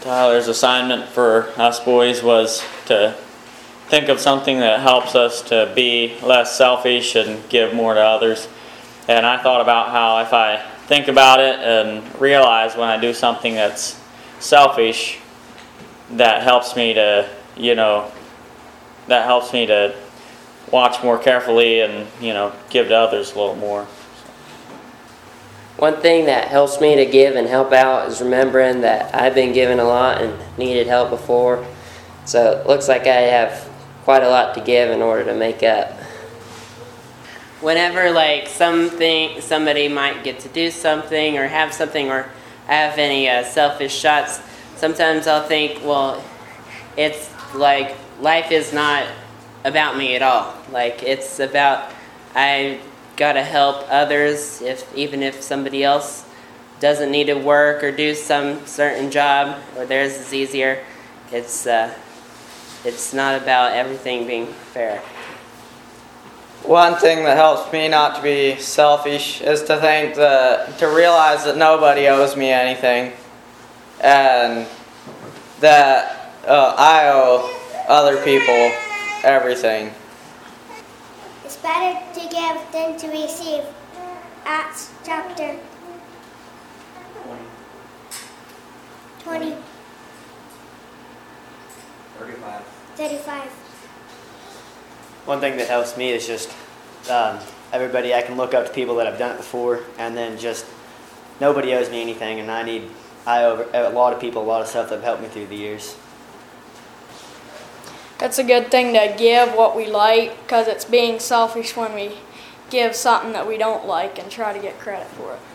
Tyler's assignment for us boys was to think of something that helps us to be less selfish and give more to others. And I thought about how if I think about it and realize when I do something that's selfish, that helps me to, watch more carefully and, give to others a little more. One thing that helps me to give and help out is remembering that I've been given a lot and needed help before. So it looks like I have quite a lot to give in order to make up. Whenever somebody might get to do something or have something or have any selfish shots, sometimes I'll think, well, it's like life is not about me at all. Like it's about I gotta help others, even if somebody else doesn't need to work or do some certain job or theirs is easier. It's not about everything being fair. One thing that helps me not to be selfish is to realize that nobody owes me anything, and that I owe other people everything. It's better to give than to receive. Acts chapter 20. 35. One thing that helps me is just everybody. I can look up to people that have done it before, and then just nobody owes me anything, and I owe a lot of people a lot of stuff that have helped me through the years. It's a good thing to give what we like, because it's being selfish when we give something that we don't like and try to get credit for it.